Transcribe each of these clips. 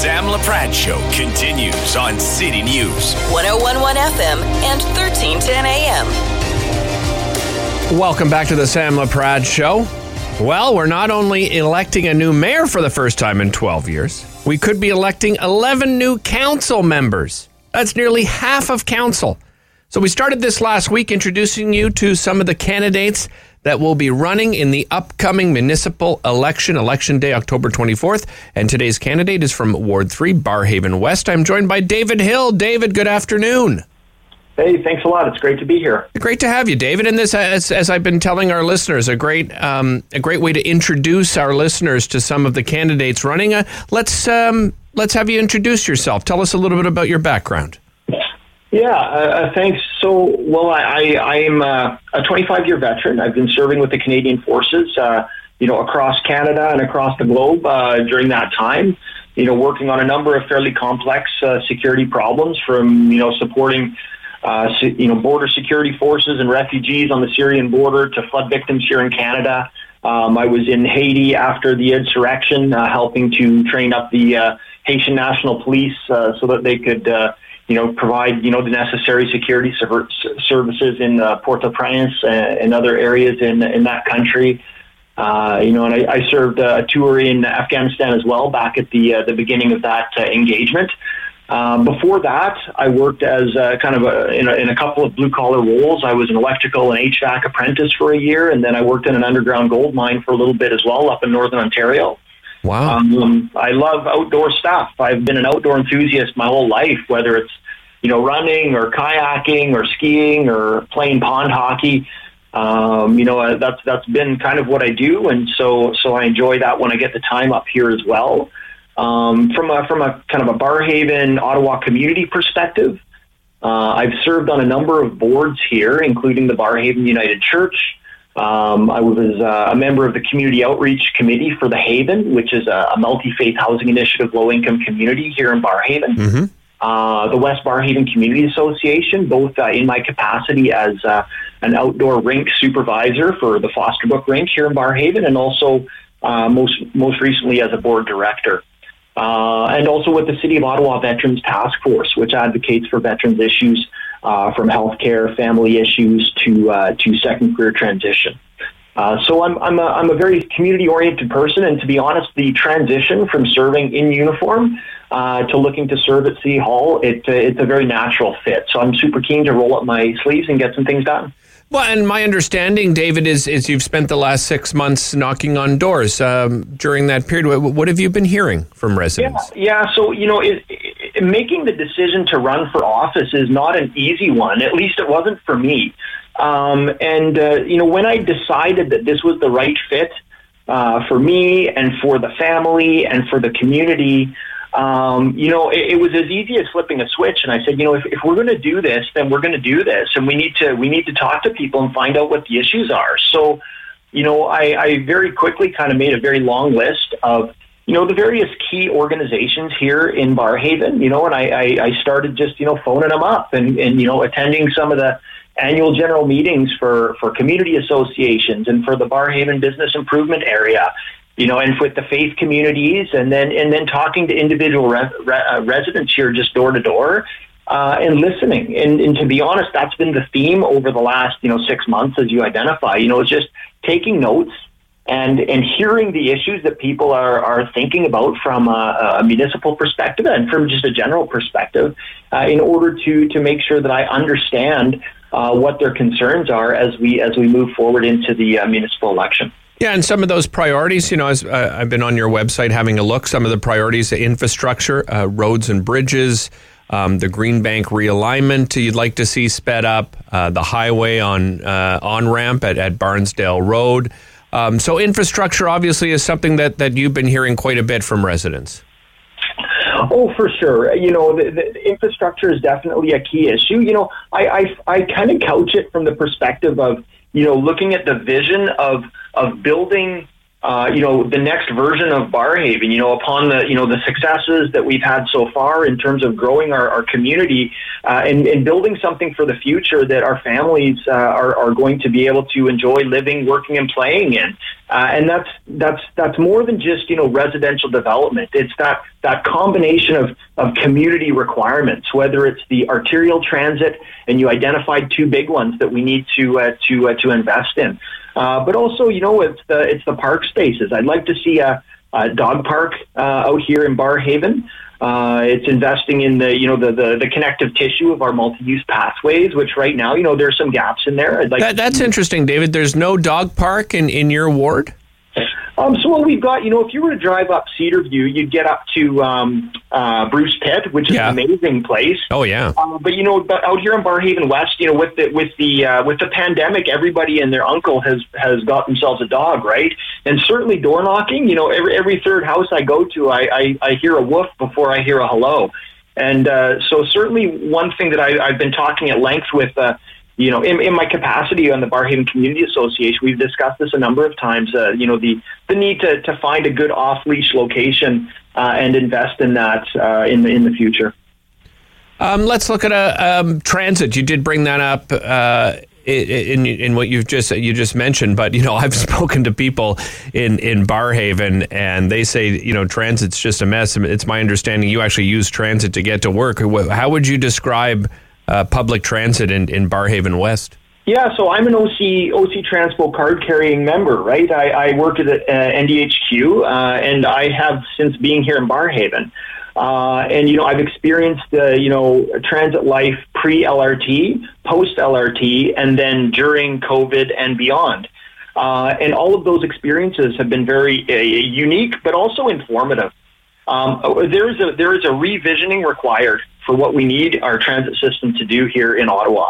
Sam LaPrade Show continues on City News. 101.1 FM and 1310 AM. Welcome back to the Sam LaPrade Show. Well, we're not only electing a new mayor for the first time in 12 years, we could be electing 11 new council members. That's nearly half of council. So we started this last week introducing you to some of the candidates that will be running in the upcoming municipal election day, October 24th. And today's candidate is from Ward 3, Barrhaven West. I'm joined by David Hill. David, good afternoon. Hey, thanks a lot. It's great to be here. Great to have you, David. And this, as I've been telling our listeners, a great way to introduce our listeners to some of the candidates running. Let's have you introduce yourself. Tell us a little bit about your background. Yeah, thanks. So, well, I'm a 25-year veteran. I've been serving with the Canadian Forces, across Canada and across the globe during that time. Working on a number of fairly complex security problems, from supporting border security forces and refugees on the Syrian border to flood victims here in Canada. I was in Haiti after the insurrection, helping to train up the Haitian National Police so that they could, provide, the necessary security services in Port-au-Prince and other areas in that country. And I served a tour in Afghanistan as well back at the beginning of that engagement. Before that, I worked as in a couple of blue-collar roles. I was an electrical and HVAC apprentice for a year, and then I worked in an underground gold mine for a little bit as well up in Northern Ontario. Wow. I love outdoor stuff. I've been an outdoor enthusiast my whole life, whether it's, running or kayaking or skiing or playing pond hockey. That's been kind of what I do, and so I enjoy that when I get the time up here as well. From a kind of a Barrhaven, Ottawa community perspective, I've served on a number of boards here, including the Barrhaven United Church. I was a member of the Community Outreach Committee for the Haven, which is a multi-faith housing initiative, low-income community here in Barrhaven. Mm-hmm. The West Barrhaven Community Association, both in my capacity as an outdoor rink supervisor for the Fosterbrook Rink here in Barrhaven, and also most recently as a board director. And also with the City of Ottawa Veterans Task Force, which advocates for veterans issues from healthcare, family issues to second career transition. So I'm a very community-oriented person, and to be honest, the transition from serving in uniform to looking to serve at City Hall, it's a very natural fit. So I'm super keen to roll up my sleeves and get some things done. Well, and my understanding, David, is you've spent the last 6 months knocking on doors. During that period, what have you been hearing from residents? Yeah. So, making the decision to run for office is not an easy one. At least it wasn't for me. When I decided that this was the right fit for me and for the family and for the community, it was as easy as flipping a switch. And I said, if we're going to do this, then we're going to do this. And we need to talk to people and find out what the issues are. So, I very quickly kind of made a very long list of, the various key organizations here in Barrhaven, and I started just, phoning them up and attending some of the annual general meetings for community associations and for the Barrhaven Business Improvement Area, and with the faith communities, and then talking to individual residents here just door to door, and listening. And to be honest, that's been the theme over the last 6 months, as you identify. It's just taking notes and hearing the issues that people are thinking about from a municipal perspective and from just a general perspective, in order to make sure that I understand what their concerns are as we move forward into the municipal election. Yeah, and some of those priorities, as I've been on your website having a look, some of the priorities, infrastructure, roads and bridges, the Green Bank realignment you'd like to see sped up, the highway on-ramp at Barnsdale Road. So infrastructure obviously is something that you've been hearing quite a bit from residents. Oh, for sure. The infrastructure is definitely a key issue. I kind of couch it from the perspective of, looking at the vision of building the next version of Barrhaven, upon the successes that we've had so far in terms of growing our community and building something for the future that our families are going to be able to enjoy living, working, and playing in. And that's more than just, residential development. It's that combination of community requirements, whether it's the arterial transit, and you identified two big ones that we need to invest in. But also, it's the park spaces. I'd like to see a dog park out here in Barrhaven. It's investing in the connective tissue of our multi-use pathways, which right now, there's some gaps in there. That's interesting, David. There's no dog park in your ward? So what we've got, if you were to drive up Cedarview, you'd get up to Bruce Pit, which is an amazing place. Oh yeah. But out here in Barrhaven West, with the pandemic, everybody and their uncle has got themselves a dog, right? And certainly door knocking. Every third house I go to, I hear a woof before I hear a hello. And so certainly one thing that I've been talking at length with. In my capacity on the Barrhaven Community Association, we've discussed this a number of times, the need to find a good off-leash location and invest in that in the future. Let's look at transit. You did bring that up in what you just mentioned, but I've spoken to people in Barrhaven, and they say transit's just a mess. It's my understanding you actually use transit to get to work. How would you describe public transit in Barrhaven West? Yeah, so I'm an OC Transpo card-carrying member, right? I work at NDHQ, and I have since being here in Barrhaven. And, I've experienced, transit life pre-LRT, post-LRT, and then during COVID and beyond. And all of those experiences have been very unique, but also informative. There is a revisioning required for what we need our transit system to do here in Ottawa.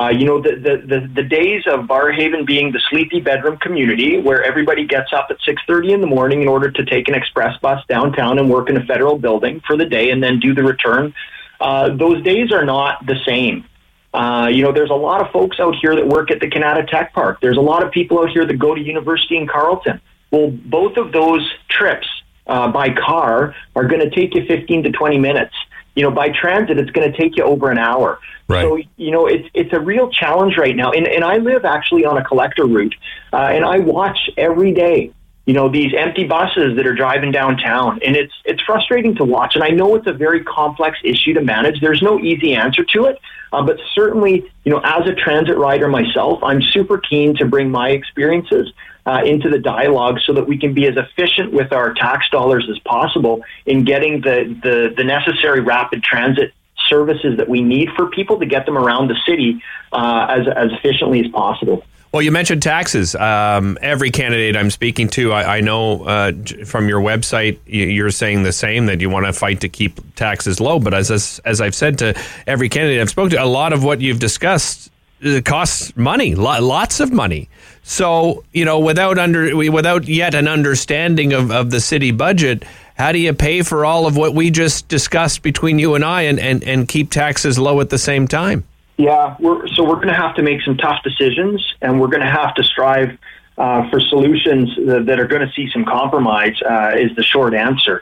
The days of Barrhaven being the sleepy bedroom community where everybody gets up at 6:30 in the morning in order to take an express bus downtown and work in a federal building for the day and then do the return, those days are not the same. There's a lot of folks out here that work at the Canada Tech Park. There's a lot of people out here that go to university in Carleton. Well, both of those trips by car are going to take you 15 to 20 minutes. By transit, it's going to take you over an hour. Right. So, it's a real challenge right now. And I live actually on a collector route, and I watch every day, these empty buses that are driving downtown. And it's frustrating to watch. And I know it's a very complex issue to manage. There's no easy answer to it. But certainly, as a transit rider myself, I'm super keen to bring my experiences into the dialogue so that we can be as efficient with our tax dollars as possible in getting the necessary rapid transit services that we need for people to get them around the city as efficiently as possible. Well, you mentioned taxes. Every candidate I'm speaking to, I know from your website, you're saying the same, that you want to fight to keep taxes low. But as I've said to every candidate I've spoken to, a lot of what you've discussed costs money, lots of money. So, without yet an understanding of the city budget, how do you pay for all of what we just discussed between you and I and keep taxes low at the same time? Yeah, we're going to have to make some tough decisions, and we're going to have to strive for solutions that are going to see some compromise. Is the short answer.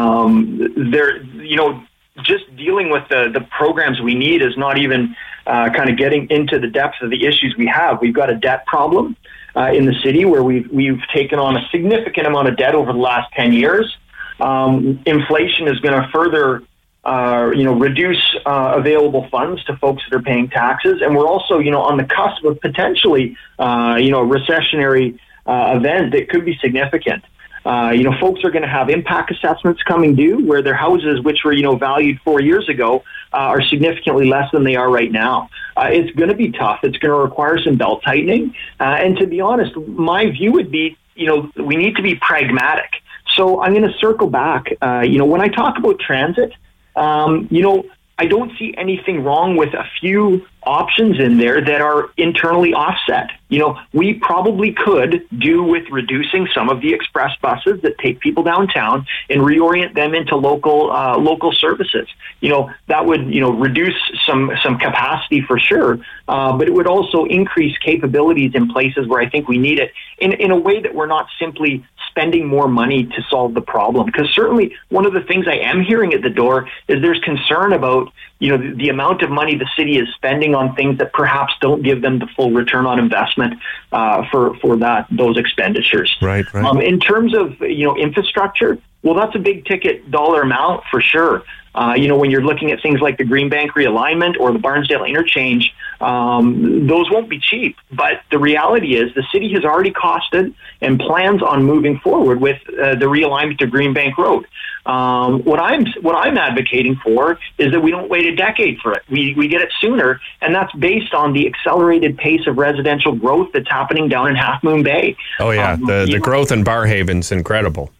Just dealing with the programs we need is not even kind of getting into the depth of the issues we have. We've got a debt problem in the city where we've taken on a significant amount of debt over the last 10 years. Inflation is going to further reduce available funds to folks that are paying taxes. And we're also, on the cusp of potentially, a recessionary event that could be significant. Folks are going to have impact assessments coming due where their houses, which were, valued 4 years ago, are significantly less than they are right now. It's going to be tough. It's going to require some belt tightening. And to be honest, my view would be, we need to be pragmatic. So I'm going to circle back. When I talk about transit, I don't see anything wrong with a few options in there that are internally offset. We probably could do with reducing some of the express buses that take people downtown and reorient them into local services. That would, reduce some capacity for sure, but it would also increase capabilities in places where I think we need it in a way that we're not simply spending more money to solve the problem. Because certainly one of the things I am hearing at the door is there's concern about, the amount of money the city is spending on things that perhaps don't give them the full return on investment for those expenditures. Right. In terms of, infrastructure, well, that's a big ticket dollar amount for sure. When you're looking at things like the Greenbank realignment or the Barnsdale interchange, those won't be cheap. But the reality is the city has already costed and plans on moving forward with the realignment to Greenbank Road. What I'm advocating for is that we don't wait a decade for it. We get it sooner, and that's based on the accelerated pace of residential growth that's happening down in Half Moon Bay. Oh yeah, the growth in Barrhaven's incredible.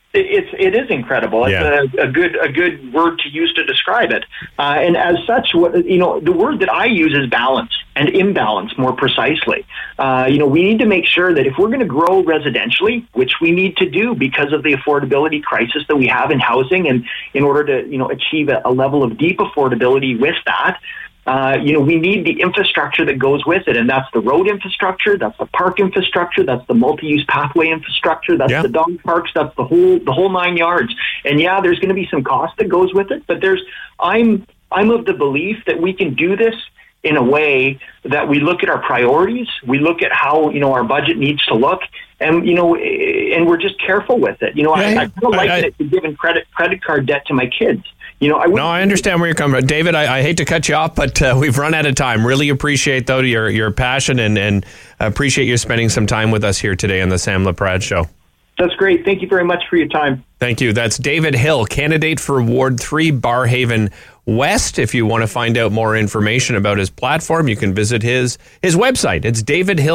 It is incredible. It's a good word to use to describe it. And as such, the word that I use is balance and imbalance more precisely. We need to make sure that if we're going to grow residentially, which we need to do because of the affordability crisis that we have in housing, and in order to achieve a level of deep affordability with that, we need the infrastructure that goes with it, and that's the road infrastructure, that's the park infrastructure, that's the multi-use pathway infrastructure, that's the dog parks, that's the whole 9 yards. And there's going to be some cost that goes with it, but I'm of the belief that we can do this in a way that we look at our priorities, we look at how our budget needs to look, and and we're just careful with it. I kind of liken it to giving credit card debt to my kids. I understand where you're coming from. David, I hate to cut you off, but we've run out of time. Really appreciate, though, your passion and appreciate you spending some time with us here today on the Sam LaPrade Show. That's great. Thank you very much for your time. Thank you. That's David Hill, candidate for Ward 3, Barrhaven West. If you want to find out more information about his platform, you can visit his website. It's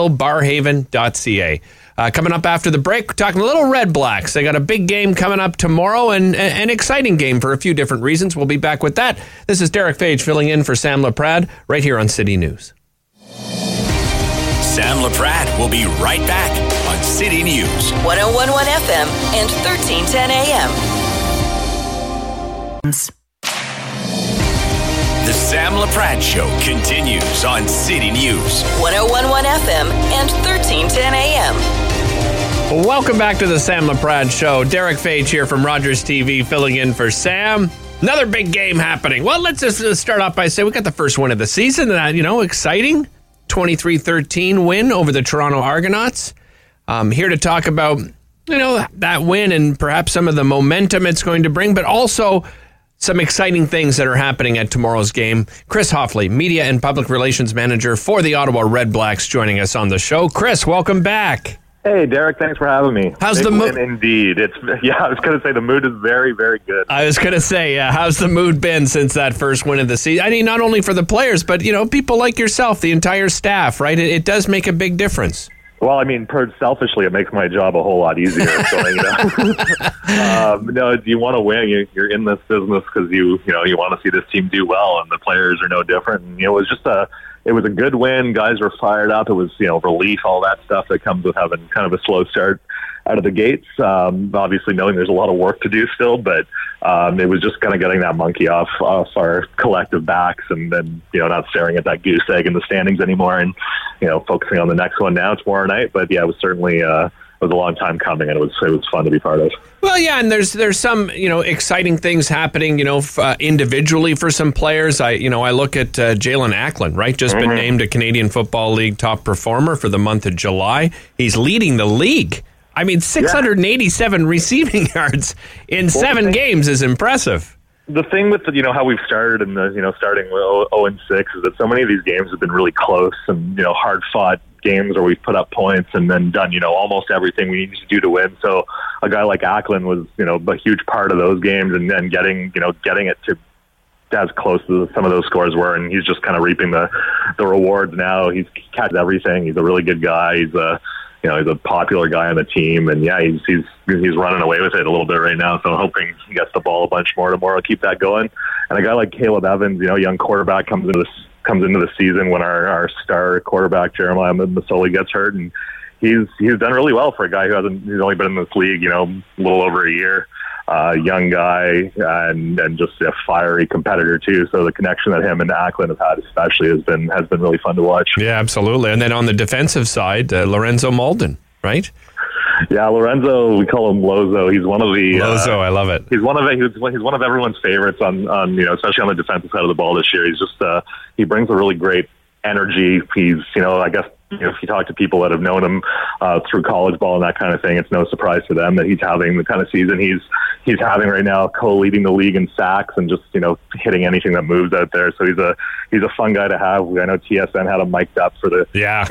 davidhillbarrhaven.ca. Coming up after the break, we're talking a little Red Blacks. They got a big game coming up tomorrow, and an exciting game for a few different reasons. We'll be back with that. This is Derek Fage filling in for Sam LaPrade right here on City News. Sam LaPrade will be right back on City News. 101.1 FM and 1310 AM. The Sam LaPrade Show continues on City News. 101.1 FM and 1310 AM. Welcome back to the Sam LaPrade Show. Derek Fage here from Rogers TV filling in for Sam. Another big game happening. Well, let's just start off by saying we got the first win of the season. Exciting. 23-13 win over the Toronto Argonauts. Here to talk about, that win and perhaps some of the momentum it's going to bring, but also some exciting things that are happening at tomorrow's game. Chris Hoffley, Media and Public Relations Manager for the Ottawa Red Blacks, joining us on the show. Chris, welcome back. Hey, Derek, thanks for having me. How's the mood? Indeed. I was going to say the mood is very, very good. I was going to say, how's the mood been since that first win of the season? I mean, not only for the players, but, people like yourself, the entire staff, right? It does make a big difference. Well, I mean, selfishly, it makes my job a whole lot easier. So, no, you want to win. You're in this business because you want to see this team do well, and the players are no different. And, it was just it was a good win. Guys were fired up. It was, relief, all that stuff that comes with having kind of a slow start out of the gates. Obviously knowing there's a lot of work to do still, but it was just kind of getting that monkey off our collective backs, and then, not staring at that goose egg in the standings anymore, and, focusing on the next one now tomorrow night. But yeah, it was certainly, it was a long time coming, and it was fun to be part of. Well, yeah, and there's some exciting things happening individually for some players. I look at Jalen Acklin, right? Just been named a Canadian Football League top performer for the month of July. He's leading the league. I mean, 687 receiving yards in 7 games is impressive. The thing with how we've started and starting 0-6 is that so many of these games have been really close and hard fought games where we've put up points and then done almost everything we need to do to win. So a guy like Acklin was a huge part of those games, and then getting it to as close as some of those scores were, and he's just kind of reaping the rewards now. He's catches everything. He's a really good guy. He's he's a popular guy on the team, and he's running away with it a little bit right now. So I'm hoping he gets the ball a bunch more tomorrow, keep that going. And a guy like Caleb Evans, young quarterback, comes into comes into the season when our star quarterback Jeremiah Masoli gets hurt, and he's done really well for a guy who's only been in this league, a little over a year. Young guy and just a fiery competitor too. So the connection that him and Acklin have had especially has been really fun to watch. Yeah, absolutely. And then on the defensive side, Lorenzo Molden, right? Yeah, Lorenzo, we call him Lozo. He's one of the Lozo. I love it. He's one of everyone's favorites on especially on the defensive side of the ball this year. He's just he brings a really great energy. He's I guess if you talk to people that have known him through college ball and that kind of thing, it's no surprise to them that he's having the kind of season he's having right now, co-leading the league in sacks and just hitting anything that moves out there. So he's a fun guy to have. I know TSN had him mic'd up for the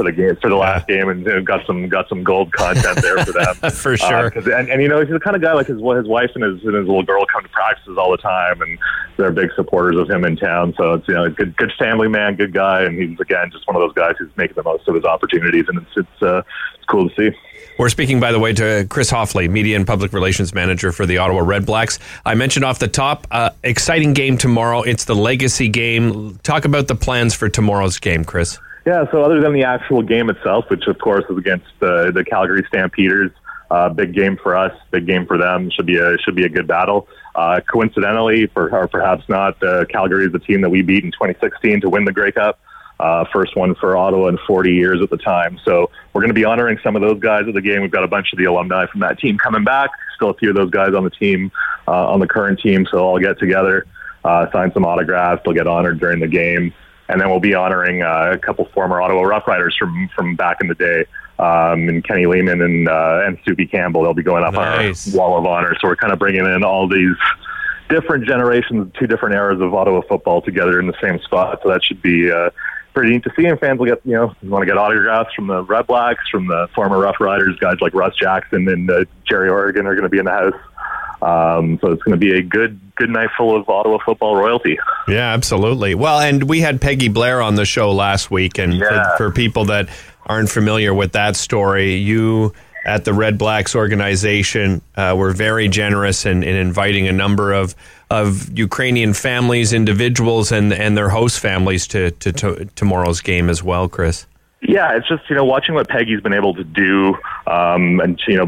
last game and got some gold content there for them for sure. He's the kind of guy like his wife and his little girl come to practices all the time, and they're big supporters of him in town. So it's good family man, good guy, and he's again just one of those guys who's making the most of his opportunities, and it's cool to see. We're speaking, by the way, to Chris Hoffley, Media and Public Relations Manager for the Ottawa Red Blacks. I mentioned off the top, exciting game tomorrow. It's the Legacy game. Talk about the plans for tomorrow's game, Chris. Yeah, so other than the actual game itself, which of course is against the Calgary Stampeders, big game for us, big game for them. Should be a good battle. Coincidentally, or perhaps not, Calgary is the team that we beat in 2016 to win the Grey Cup. First one for Ottawa in 40 years at the time. So we're going to be honoring some of those guys at the game. We've got a bunch of the alumni from that team coming back. Still a few of those guys on the team, on the current team. So I'll get together, sign some autographs. They'll get honored during the game. And then we'll be honoring a couple former Ottawa Rough Riders from back in the day. And Kenny Lehman and Subi Campbell. They'll be going up Nice. on our wall of honor. So we're kind of bringing in all these different generations, two different eras of Ottawa football together in the same spot. So that should be pretty neat to see, and fans will get, want to get autographs from the Red Blacks, from the former Rough Riders, guys like Russ Jackson and Jerry Oregon are going to be in the house. So it's going to be a good night full of Ottawa football royalty. Yeah, absolutely. Well, and we had Peggy Blair on the show last week, and for people that aren't familiar with that story, you at the Red Blacks organization were very generous in inviting a number of Ukrainian families, individuals, and their host families to tomorrow's game as well, Chris. Yeah, it's just, watching what Peggy's been able to do, and,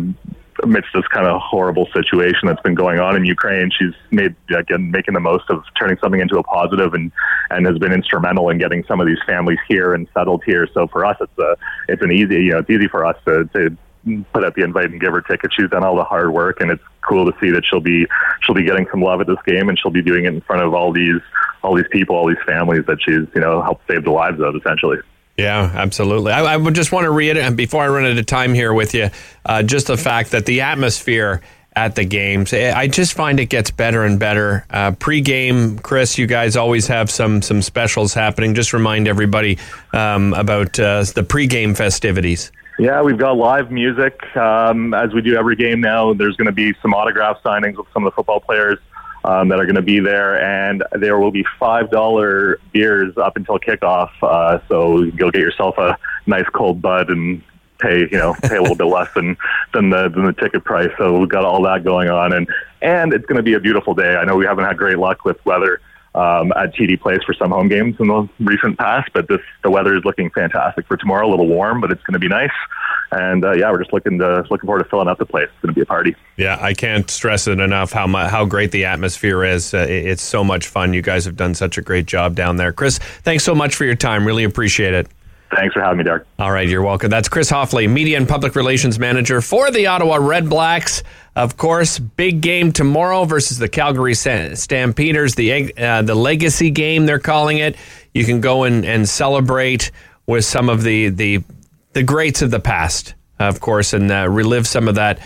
amidst this kind of horrible situation that's been going on in Ukraine, she's making the most of turning something into a positive, and has been instrumental in getting some of these families here and settled here. So for us, it's easy for us to put out the invite and give her tickets. She's done all the hard work, and it's cool to see that she'll be getting some love at this game, and she'll be doing it in front of all these people, all these families that she's helped save the lives of, essentially. Yeah, absolutely. I would just want to reiterate, before I run out of time here with you, just the fact that the atmosphere at the games, I just find it gets better and better. Pre-game, Chris, you guys always have some specials happening. Just remind everybody about the pre-game festivities. Yeah, we've got live music, as we do every game now. There's going to be some autograph signings with some of the football players that are going to be there, and there will be $5 beers up until kickoff. So you'll get yourself a nice cold Bud and pay a little bit less than the ticket price. So we've got all that going on, and it's going to be a beautiful day. I know we haven't had great luck with weather at TD Place for some home games in the recent past, but the weather is looking fantastic for tomorrow. A little warm, but it's going to be nice. And we're just looking forward to filling up the place. It's going to be a party. Yeah, I can't stress it enough how great the atmosphere is. It's so much fun. You guys have done such a great job down there. Chris, thanks so much for your time. Really appreciate it. Thanks for having me, Derek. All right, you're welcome. That's Chris Hoffley, Media and Public Relations Manager for the Ottawa Red Blacks. Of course, big game tomorrow versus the Calgary Stampeders, the Legacy game, they're calling it. You can go and celebrate with some of the greats of the past, of course, and relive some of that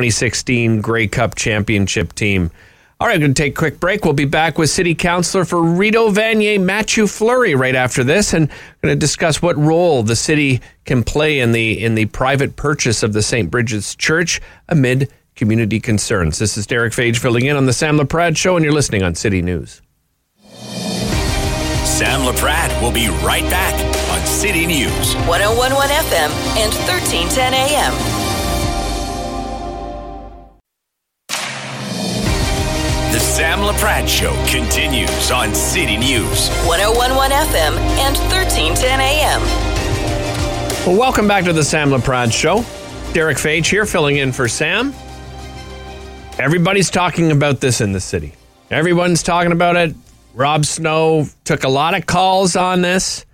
2016 Grey Cup championship team. All right, I'm going to take a quick break. We'll be back with City Councillor for Rideau Vanier, Matthew Fleury, right after this, and going to discuss what role the city can play in the private purchase of the St. Bridget's Church amid community concerns. This is Derek Fage filling in on the Sam LaPrade Show, and you're listening on City News. Sam LaPrade will be right back on City News. 101.1 FM and 1310 AM. The Sam LaPrade Show continues on City News. 101.1 FM and 1310 AM. Well, welcome back to the Sam LaPrade Show. Derek Fage here, filling in for Sam. Everybody's talking about this in the city. Everyone's talking about it. Rob Snow took a lot of calls on this.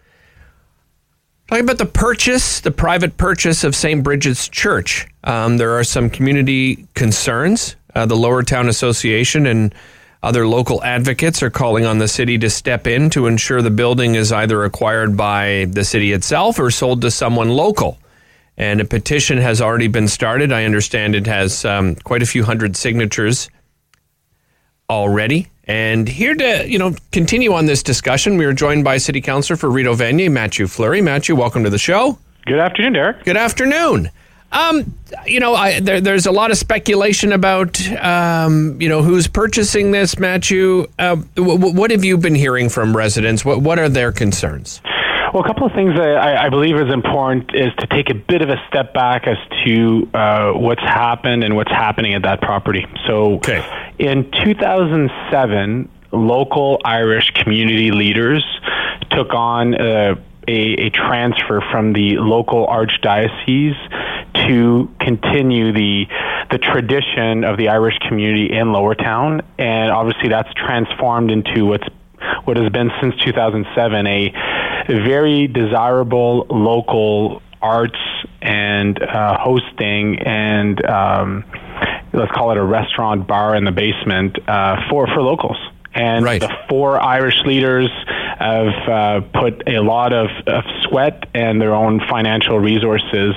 Talking about the private purchase of St. Bridget's Church. There are some community concerns. The Lower Town Association and other local advocates are calling on the city to step in to ensure the building is either acquired by the city itself or sold to someone local. And a petition has already been started. I understand it has quite a few hundred signatures already. And here to, continue on this discussion, we are joined by City Councillor for Rideau Vanier, Matthew Fleury. Matthew, welcome to the show. Good afternoon, Derek. Good afternoon. There's a lot of speculation about, who's purchasing this, Matthew. What have you been hearing from residents? What are their concerns? Well, a couple of things that I believe is important is to take a bit of a step back as to what's happened and what's happening at that property. So in 2007, local Irish community leaders took on a transfer from the local archdiocese to continue the tradition of the Irish community in Lowertown. And obviously that's transformed into what has been since 2007 a very desirable local arts and hosting and let's call it a restaurant bar in the basement for locals. And the four Irish leaders have put a lot of sweat and their own financial resources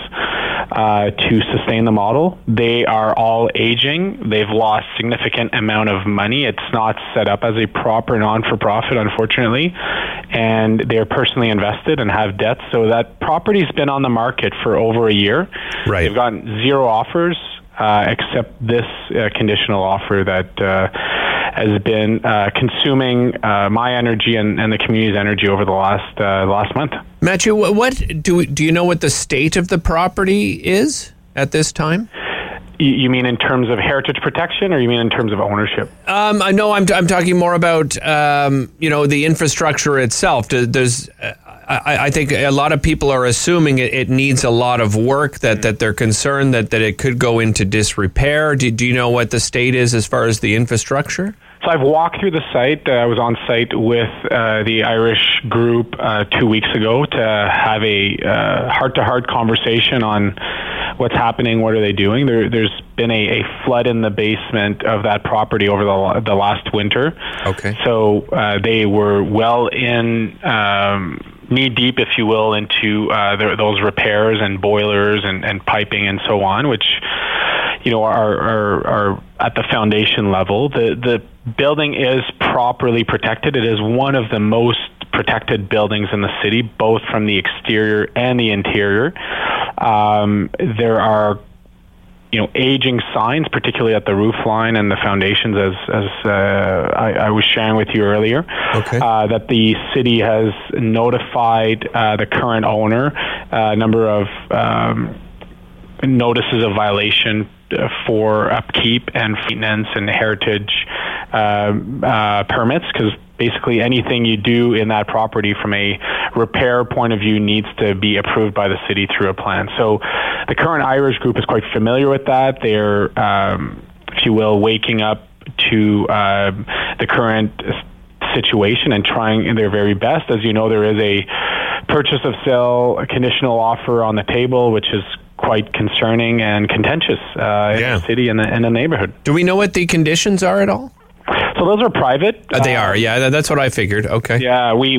to sustain the model. They are all aging. They've lost significant amount of money. It's not set up as a proper non-for-profit, unfortunately. And they're personally invested and have debts. So that property's been on the market for over a year. Right. They've gotten 0 offers except this conditional offer that has been consuming my energy and the community's energy over the last month. Matthew, what do you know what the state of the property is at this time? You mean in terms of heritage protection, or you mean in terms of ownership? I know I'm talking more about the infrastructure itself. I think a lot of people are assuming it needs a lot of work, that they're concerned that it could go into disrepair. Do you know what the state is as far as the infrastructure? So I've walked through the site. I was on site with the Irish group 2 weeks ago to have a heart-to-heart conversation on what's happening, what are they doing. There's been a flood in the basement of that property over the last winter. Okay. So they were well in knee-deep, if you will, into those repairs and boilers and piping and so on, which are at the foundation level. The building is properly protected. It is one of the most protected buildings in the city, both from the exterior and the interior. There are aging signs, particularly at the roof line and the foundations, as I was sharing with you earlier, that the city has notified the current owner a number of notices of violation for upkeep and maintenance and heritage permits, because basically anything you do in that property from a repair point of view needs to be approved by the city through a plan. So the current Irish group is quite familiar with that. They're, if you will, waking up to the current situation and trying their very best. As you know, there is a purchase of sale, a conditional offer on the table, which is quite concerning and contentious in the city and the neighborhood. Do we know what the conditions are at all? So those are private. They are, yeah. That's what I figured. Okay. Yeah, we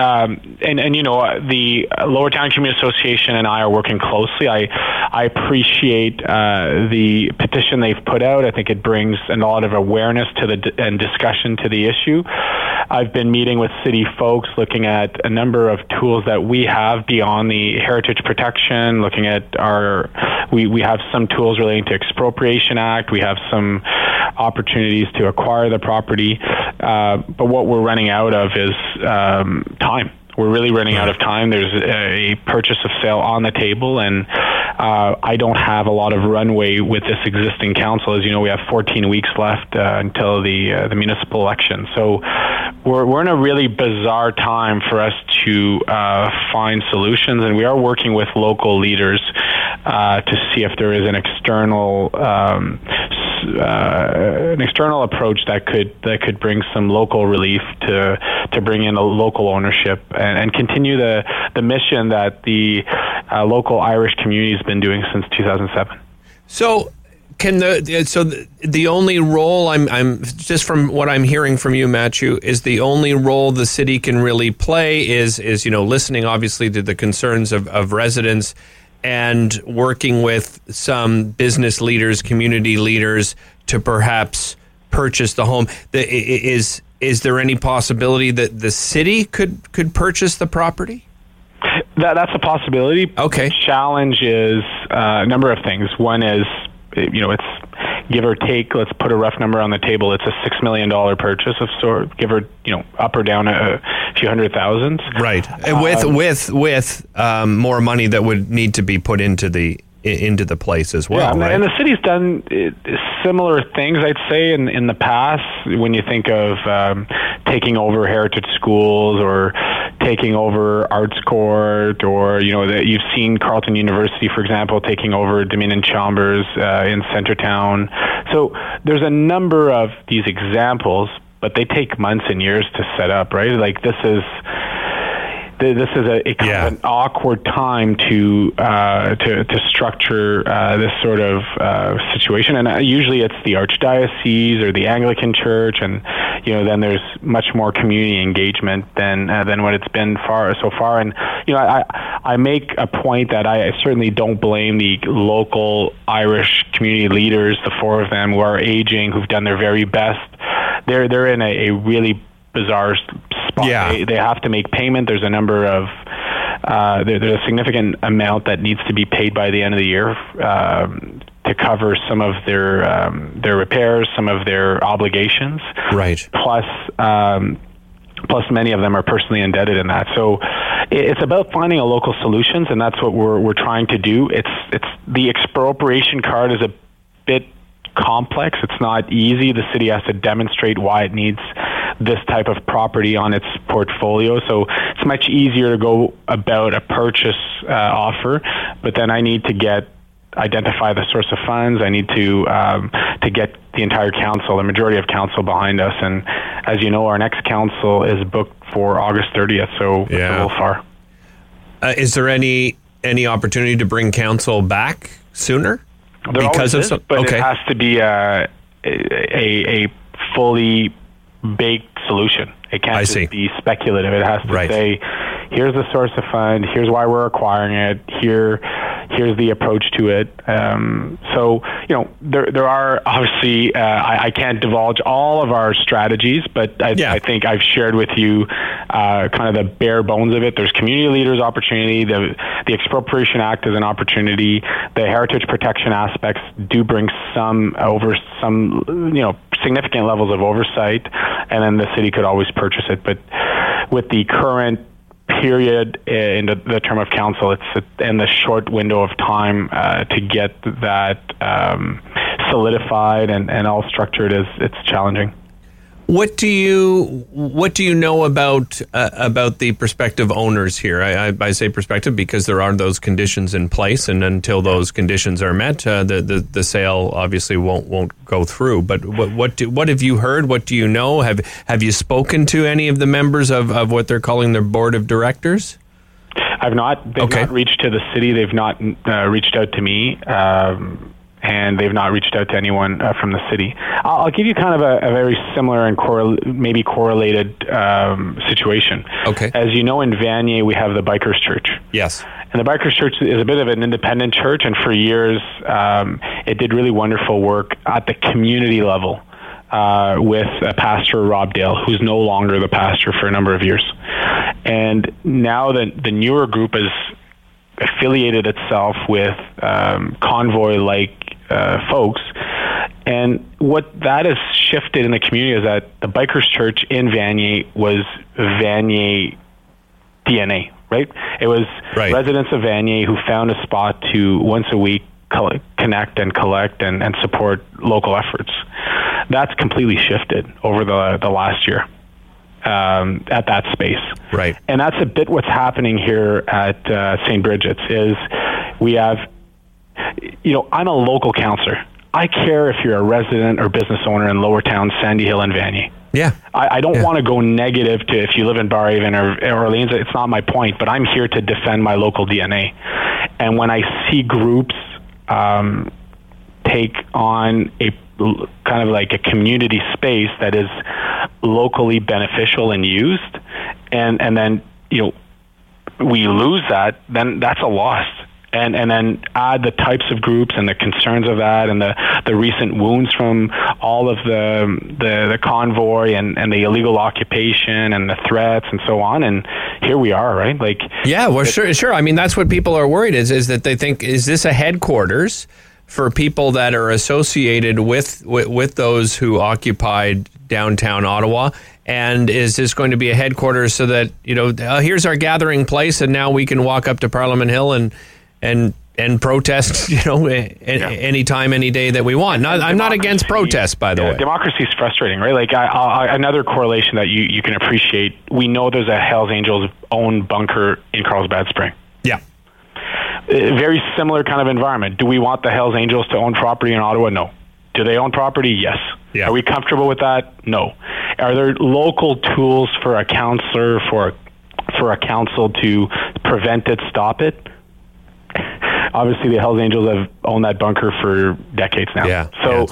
the Lower Town Community Association and I are working closely. I appreciate the petition they've put out. I think it brings a lot of awareness to and discussion to the issue. I've been meeting with city folks, looking at a number of tools that we have beyond the heritage protection, looking at we have some tools relating to Expropriation Act. We have some opportunities to acquire the property. But what we're running out of is time. We're really running out of time. There's a purchase of sale on the table, and I don't have a lot of runway with this existing council. As you know, we have 14 weeks left until the municipal election. So we're in a really bizarre time for us to find solutions, and we are working with local leaders to see if there is an external approach that could bring some local relief to bring in a local ownership and continue the mission that the local Irish community has been doing since 2007. So the only role I'm just from what I'm hearing from you, Matthew, is the only role the city can really play is listening obviously to the concerns of residents and working with some business leaders, community leaders to perhaps purchase the home. Is there any possibility that the city could purchase the property? That's a possibility. Okay. The challenge is a number of things. One is, it's give or take, let's put a rough number on the table. It's a $6 million purchase of sort, give or, up or down a few $100,000. Right. With more money that would need to be put into the place as well, right? And the city's done similar things, I'd say, in the past. When you think of taking over heritage schools or taking over Arts Court, or that you've seen Carleton University, for example, taking over Dominion Chambers in Centertown. So there's a number of these examples, but they take months and years to set up, right? Like this is a kind of an awkward time to structure this sort of situation, and usually it's the Archdiocese or the Anglican Church, and then there's much more community engagement than what it's been so far. And I make a point that I certainly don't blame the local Irish community leaders, the four of them who are aging, who've done their very best. They're in a really bizarre spot. Yeah. They have to make payment. There's a number of there's a significant amount that needs to be paid by the end of the year to cover some of their repairs, some of their obligations. Right. Plus many of them are personally indebted in that. So it's about finding a local solutions, and that's what we're trying to do. It's the expropriation card is a bit complex. It's not easy. The city has to demonstrate why it needs this type of property on its portfolio. So it's much easier to go about a purchase offer, but then I need to identify the source of funds. I need to get the entire council, the majority of council behind us. And as you know, our next council is booked for August 30th, so it's a little far. Is there any opportunity to bring council back sooner? There because always is, but it has to be a fully baked solution. It can't just be speculative. It has to say, here's the source of fund, here's why we're acquiring it, here's the approach to it. So, there are obviously, I can't divulge all of our strategies, but I think I've shared with you kind of the bare bones of it. There's community leaders' opportunity. The Expropriation Act is an opportunity. The heritage protection aspects do bring some significant levels of oversight, and then the city could always purchase it. But with the current period in the term of council, and the short window of time to get that solidified and all structured, it's challenging. What do you know about the prospective owners here? I say prospective because there are those conditions in place, and until those conditions are met, the sale obviously won't go through. But what have you heard? What do you know? Have you spoken to any of the members of what they're calling their board of directors? I've not. They've not reached to the city. They've not reached out to me. And they've not reached out to anyone from the city. I'll give you kind of a very similar and maybe correlated situation. Okay. As you know, in Vanier, we have the Bikers Church. Yes. And the Bikers Church is a bit of an independent church, and for years it did really wonderful work at the community level with Pastor Rob Dale, who's no longer the pastor for a number of years. And now the newer group has affiliated itself with Convoy-like folks, and what that has shifted in the community is that the Bikers Church in Vanier was Vanier DNA, right? It was residents of Vanier who found a spot to once a week connect and collect and support local efforts. That's completely shifted over the last year at that space. Right. And that's a bit what's happening here at St. Bridget's is we have, I'm a local councillor. I care if you're a resident or business owner in Lower Town, Sandy Hill, and Vanier. Yeah. I don't want to go negative to if you live in Barrhaven or Orleans. It's not my point, but I'm here to defend my local DNA. And when I see groups take on a kind of like a community space that is locally beneficial and used, and then we lose that, then that's a loss. And then add the types of groups and the concerns of that, and the recent wounds from all of the convoy and the illegal occupation and the threats and so on. And here we are, right? Sure. I mean, that's what people are worried is that they think, is this a headquarters for people that are associated with those who occupied downtown Ottawa? And is this going to be a headquarters so that, here's our gathering place, and now we can walk up to Parliament Hill and protest, anytime, any day that we want. I'm not against protest, by the way. Democracy is frustrating, right? Like another correlation that you can appreciate. We know there's a Hells Angels owned bunker in Carlsbad Spring. Yeah. Very similar kind of environment. Do we want the Hells Angels to own property in Ottawa? No. Do they own property? Yes. Yeah. Are we comfortable with that? No. Are there local tools for a councillor, for a council to prevent it, stop it? Obviously, the Hells Angels have owned that bunker for decades now. Yeah. So,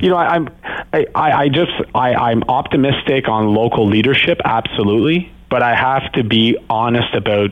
I'm optimistic on local leadership, absolutely, but I have to be honest about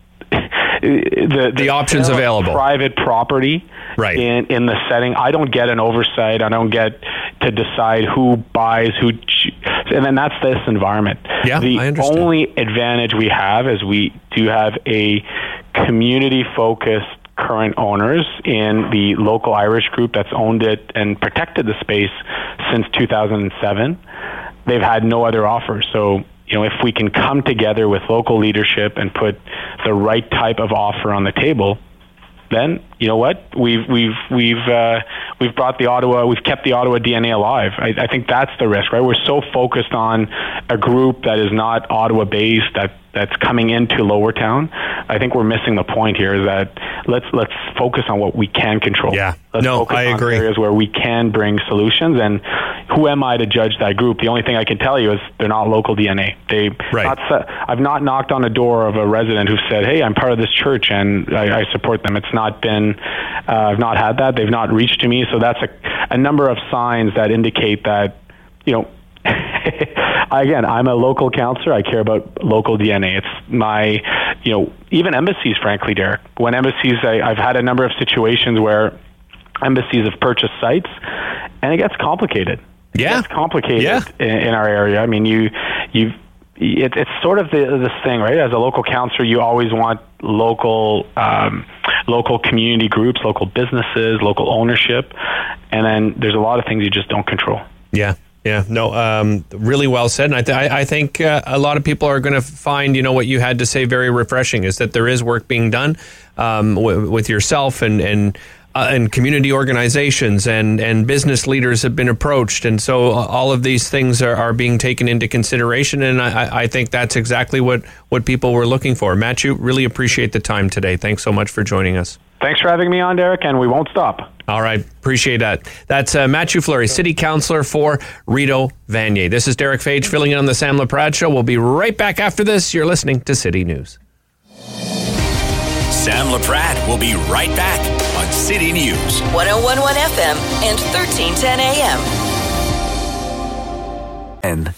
the options available. Private property, right? In the setting, I don't get an oversight. I don't get to decide who buys who, and then that's this environment. Yeah, the I understand. Only advantage we have is we do have a community-focused current owners in the local Irish group that's owned it and protected the space since 2007. They've had no other offers. So, if we can come together with local leadership and put the right type of offer on the table, then you know what? We've kept the Ottawa DNA alive. I think that's the risk, right? We're so focused on a group that is not Ottawa based, that's coming into Lower Town. I think we're missing the point here. Is that let's focus on what we can control. Yeah, I agree. Areas where we can bring solutions. And who am I to judge that group? The only thing I can tell you is they're not local DNA. I've not knocked on a door of a resident who said, "Hey, I'm part of this church and I support them." It's not been. I've not had that. They've not reached to me. So that's a number of signs that indicate that Again, I'm a local councillor. I care about local DNA. It's my, even embassies, frankly, Derek. When embassies, I've had a number of situations where embassies have purchased sites, and it gets complicated. Yeah. It gets complicated in our area. I mean, it's sort of this thing, right? As a local councillor, you always want local community groups, local businesses, local ownership, and then there's a lot of things you just don't control. Yeah. Yeah, no, really well said. And I think a lot of people are going to find, what you had to say very refreshing, is that there is work being done with yourself and community organizations and business leaders have been approached. And so all of these things are being taken into consideration. And I think that's exactly what people were looking for. Matthew, really appreciate the time today. Thanks so much for joining us. Thanks for having me on, Derek, and we won't stop. All right. Appreciate that. That's Matthew Fleury, City Councillor for Rideau Vanier. This is Derek Fage filling in on the Sam LaPrade Show. We'll be right back after this. You're listening to City News. Sam LaPrade will be right back on City News. 101.1 FM and 1310 AM. And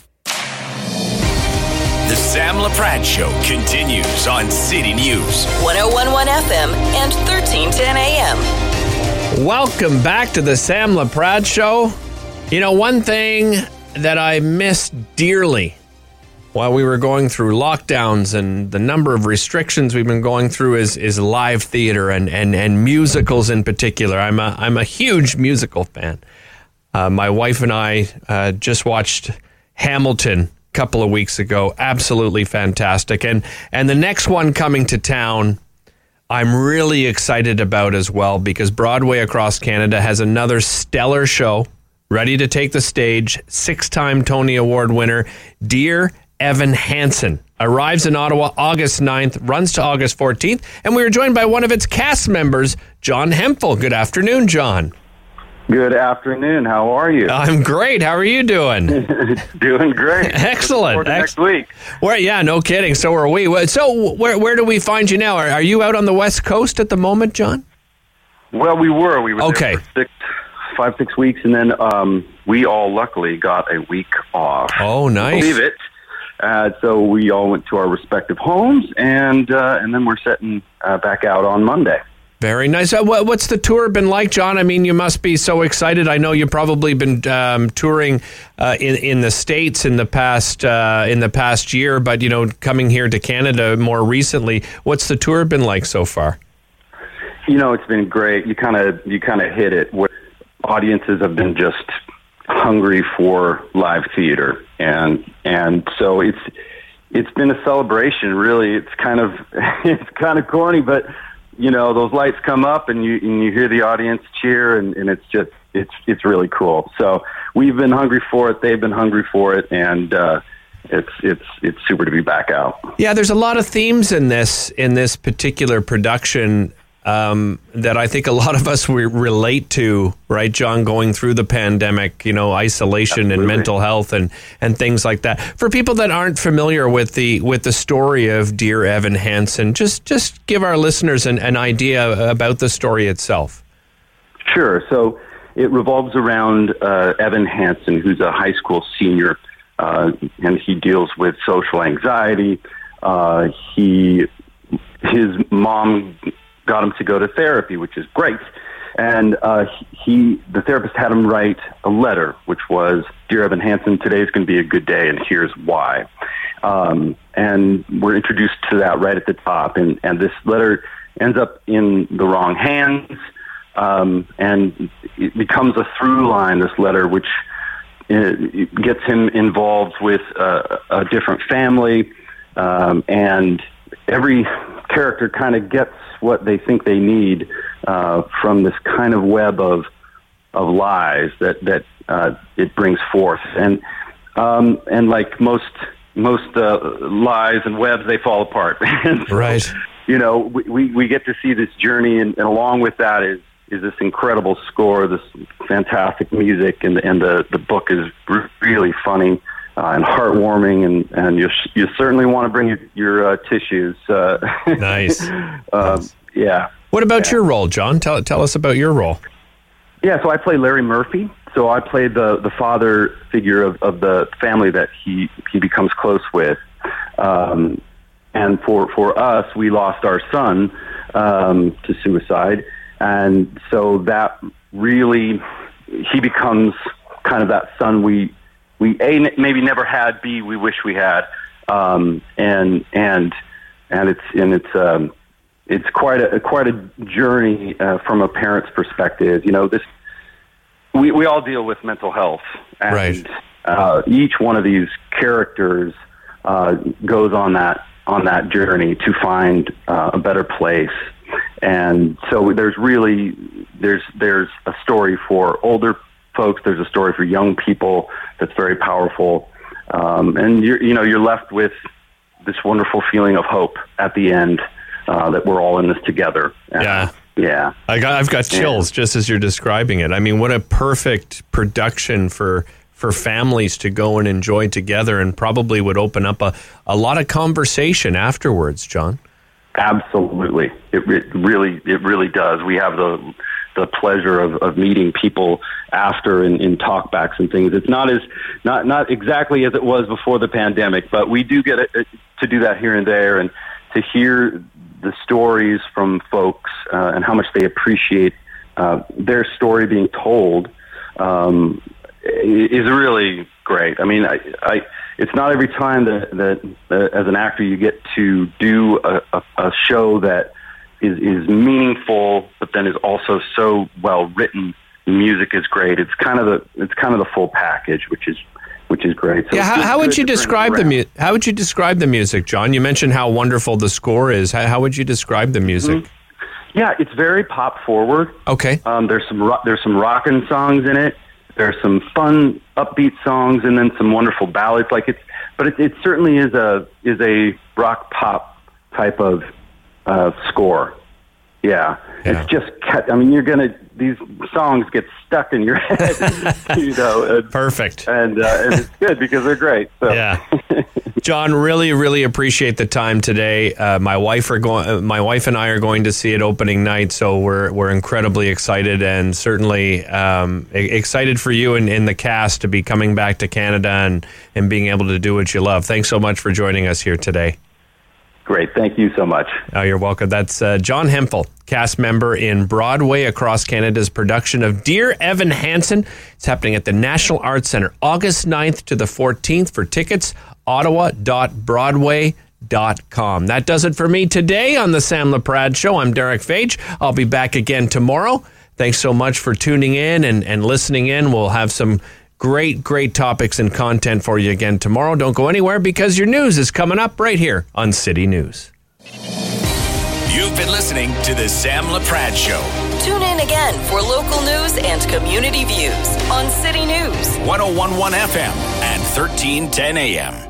the Sam LaPrade Show continues on City News. 101.1 FM and 1310 AM. Welcome back to the Sam LaPrade Show. One thing that I missed dearly while we were going through lockdowns and the number of restrictions we've been going through is live theater and musicals in particular. I'm a huge musical fan. My wife and I just watched Hamilton couple of weeks ago. Absolutely fantastic. And the next one coming to town, I'm really excited about as well, because Broadway across Canada has another stellar show ready to take the stage. 6-time Tony Award winner, Dear Evan Hansen, arrives in Ottawa August 9th, runs to August 14th, and we are joined by one of its cast members, John Hemphill. Good afternoon, John. Good afternoon. How are you? I'm great. How are you doing? Doing great. Excellent. Next week. Yeah, no kidding. So are we. So where do we find you now? Are you out on the West Coast at the moment, John? Well, we were. We were okay. There for 5-6 weeks, and then we all luckily got a week off. Oh, nice. Believe it. So we all went to our respective homes, and then we're setting back out on Monday. Very nice. What's the tour been like, John? I mean, you must be so excited. I know you've probably been touring in the States in the past year, but coming here to Canada more recently. What's the tour been like so far? It's been great. You kind of hit it. Where audiences have been just hungry for live theater, and so it's been a celebration. Really, it's kind of corny, but. Those lights come up and you hear the audience cheer, and it's really cool. So we've been hungry for it. They've been hungry for it, and it's super to be back out. Yeah, there's a lot of themes in this particular production that I think a lot of us relate to, right, John, going through the pandemic, isolation Absolutely. And mental health and things like that. For people that aren't familiar with the story of Dear Evan Hansen, just give our listeners an idea about the story itself. Sure. So it revolves around Evan Hansen, who's a high school senior, and he deals with social anxiety. His mom got him to go to therapy, which is great. And the therapist had him write a letter, which was, Dear Evan Hansen, today's going to be a good day, and here's why. And we're introduced to that right at the top. And this letter ends up in the wrong hands, and it becomes a through line, this letter, which gets him involved with a different family, and every character kind of gets what they think they need from this kind of web of lies that it brings forth, and like most lies and webs, they fall apart. And so, right. We get to see this journey, and along with that is this incredible score, this fantastic music, and the book is really funny. And heartwarming, and you certainly want to bring your tissues. Nice. Yeah. What about your role, John? Tell us about your role. Yeah, so I play Larry Murphy. So I play the father figure of the family that he becomes close with. And for us, we lost our son to suicide, and so that really he becomes kind of that son we A, maybe never had, B, we wish we had, and it's quite a journey from a parent's perspective. We all deal with mental health, and right. Each one of these characters goes on that journey to find a better place, and so there's a story for older folks. There's a story for young people that's very powerful, and you're left with this wonderful feeling of hope at the end that we're all in this together. Yeah. I've got chills just as you're describing it. I mean, what a perfect production for families to go and enjoy together, and probably would open up a lot of conversation afterwards, John. Absolutely, it really does. We have the pleasure of meeting people after in talkbacks and things. It's not exactly as it was before the pandemic, but we do get to do that here and there, and to hear the stories from folks and how much they appreciate their story being told is really great. I mean, it's not every time that as an actor you get to do a show that is meaningful, but then is also so well written. The music is great. It's kind of the full package, which is which is great. So how would you describe How would you describe the music, John? You mentioned how wonderful the score is. How would you describe the music? Mm-hmm. Yeah, it's very pop forward. Okay. There's some rockin' songs in it. There's some fun, upbeat songs, and then some wonderful ballads. It certainly is a rock pop type of score. Yeah. It's just these songs get stuck in your head, Perfect. And it's good because they're great. So. Yeah. John, really, really appreciate the time today. My wife and I are going to see it opening night, so we're incredibly excited, and certainly excited for you and the cast to be coming back to Canada and being able to do what you love. Thanks so much for joining us here today. Great. Thank you so much. Oh, you're welcome. That's John Hemphill, cast member in Broadway Across Canada's production of Dear Evan Hansen. It's happening at the National Arts Centre, August 9th to the 14th. For tickets, ottawa.broadway.com. That does it for me today on the Sam LaPrade Show. I'm Derek Fage. I'll be back again tomorrow. Thanks so much for tuning in and listening in. We'll have some great topics and content for you again tomorrow. Don't go anywhere because your news is coming up right here on City News. You've been listening to the Sam LaPrade Show. Tune in again for local news and community views on City News. 101.1 FM and 1310 AM.